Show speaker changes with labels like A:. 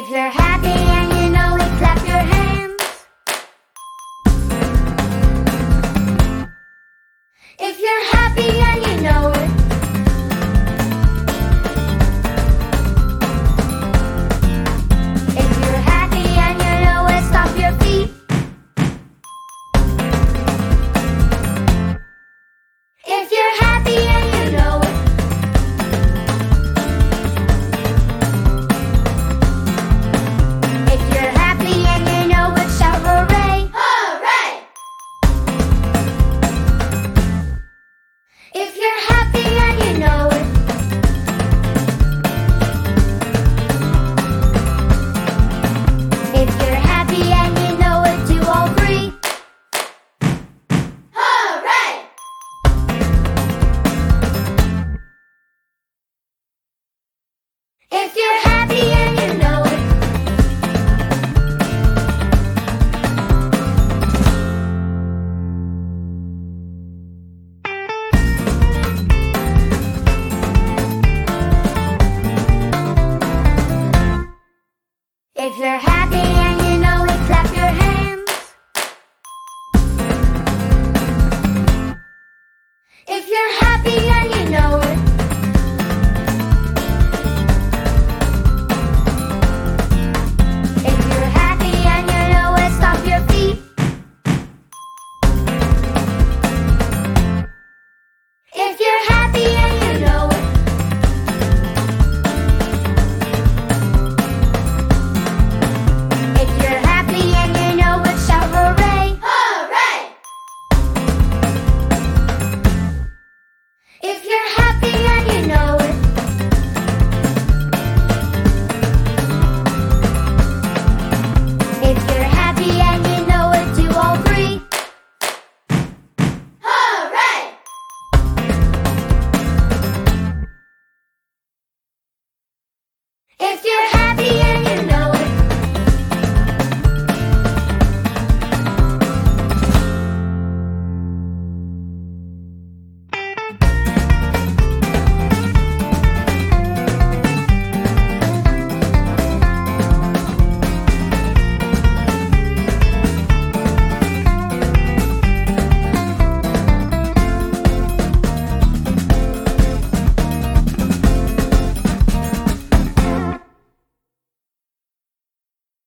A: If you're happy and you know it, clap your hands. If you're happy and you know it. If you're happy and you know it, stomp your feet. If you're happy and you know it. If you're happy and you know it, shout hooray! Hooray! If you're happy and you know it. If you're happy and you know it, do all three. Hooray! If you're happy and you know it. If you're happy